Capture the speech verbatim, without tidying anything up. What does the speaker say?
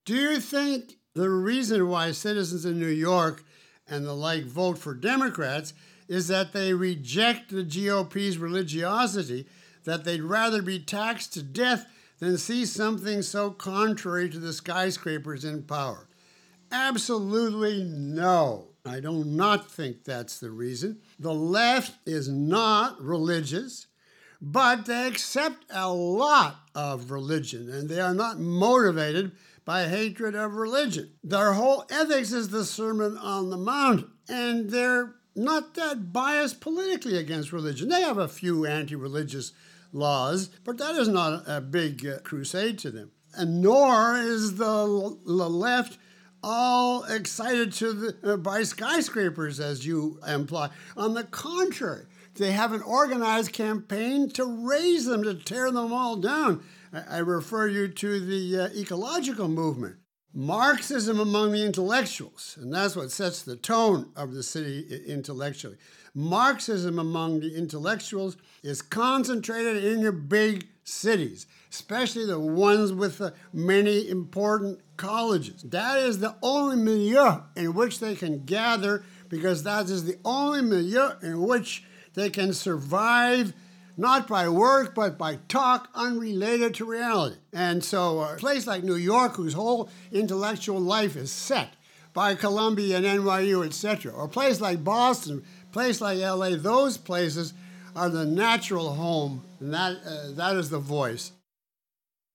Do you think the reason why citizens in New York and the like vote for Democrats is that they reject the G O P's religiosity, that they'd rather be taxed to death than see something so contrary to the skyscrapers in power? Absolutely no. I do not think that's the reason. The left is not religious, but they accept a lot of religion, and they are not motivated by hatred of religion. Their whole ethics is the Sermon on the Mount, and they're not that biased politically against religion. They have a few anti-religious laws, but that is not a big uh, crusade to them. And nor is the, the left all excited to the, uh, by skyscrapers, as you imply. On the contrary, they have an organized campaign to raise them, to tear them all down. I, I refer you to the uh, ecological movement. Marxism among the intellectuals, and that's what sets the tone of the city intellectually. Marxism among the intellectuals is concentrated in the big cities, especially the ones with the many important colleges. That is the only milieu in which they can gather, because that is the only milieu in which they can survive, not by work, but by talk unrelated to reality. And so a place like New York, whose whole intellectual life is set by Columbia and N Y U, et cetera, or a place like Boston, a place like L A, those places are the natural home, and that, uh, that is the voice.